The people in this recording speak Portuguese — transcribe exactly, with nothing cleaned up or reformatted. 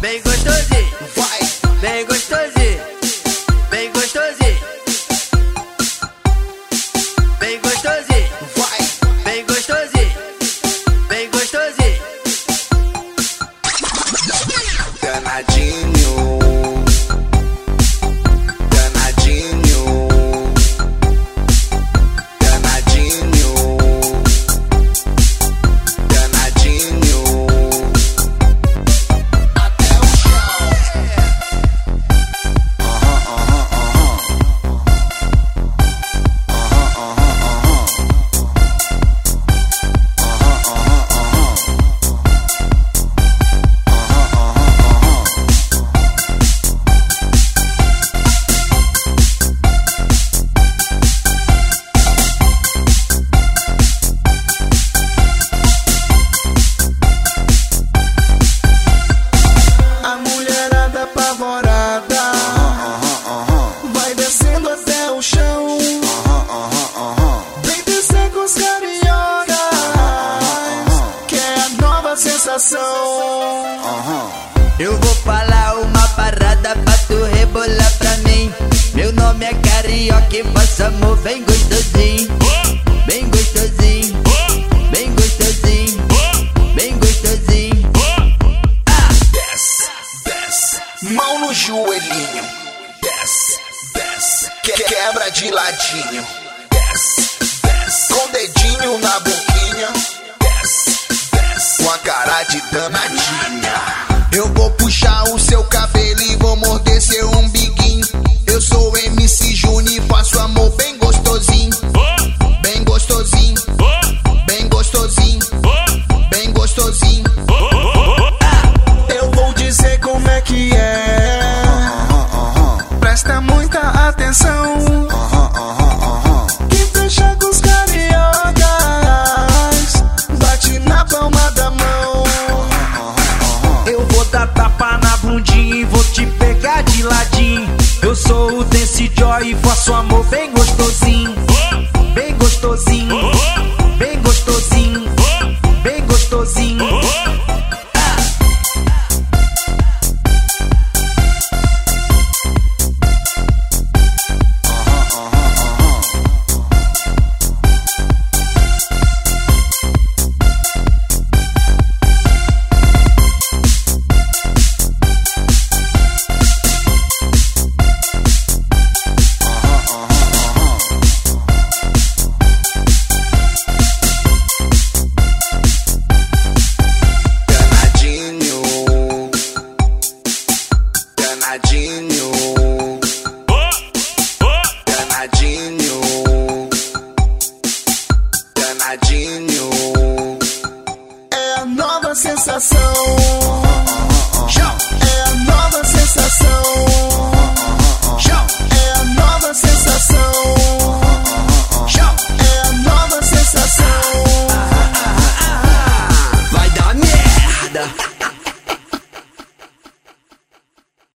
bem gostosinho, vai, bem gostosinho, bem gostosinho, bem gostosinho, vai, bem gostosinho, bem gostosinho. danadinho, danadinho, danadinho, danadinho, até o chão. Aham, aham, aham. Aham, aham, aham. Aham, aham, aham. A mulherada apavorada vai descendo até o chão. Vem descer com os cariocas, que é a nova sensação. Eu vou falar uma parada pra tu rebolar pra mim. Meu nome é Carioca e faço amor bem gostosinho, bem gostosinho, bem gostosinho, bem gostosinho. Desce, desce, mão no joelhinho. Desce, desce, que- quebra de ladinho. Desce, desce, com dedinho na boquinha. Desce, desce, com a cara de danadinha. Eu vou puxar o seu cabelo e vou morder seu umbiguinho. Eu sou o M C Júnior e faço amor bem gostosinho. Bem gostosinho, bem gostosinho, bem gostosinho. Eu vou dizer como é que é. Presta muita atenção. Quem fecha com os cariocas bate na palma da mão. Eu vou dar tapa na bundinha e vou te pegar de ladinho. Eu sou o Dance Joy e faço amor bem gostosinho, bem gostosinho, bem gostosinho, bem gostosinho. Danadinho, danadinho, danadinho, danadinho. É a nova sensação.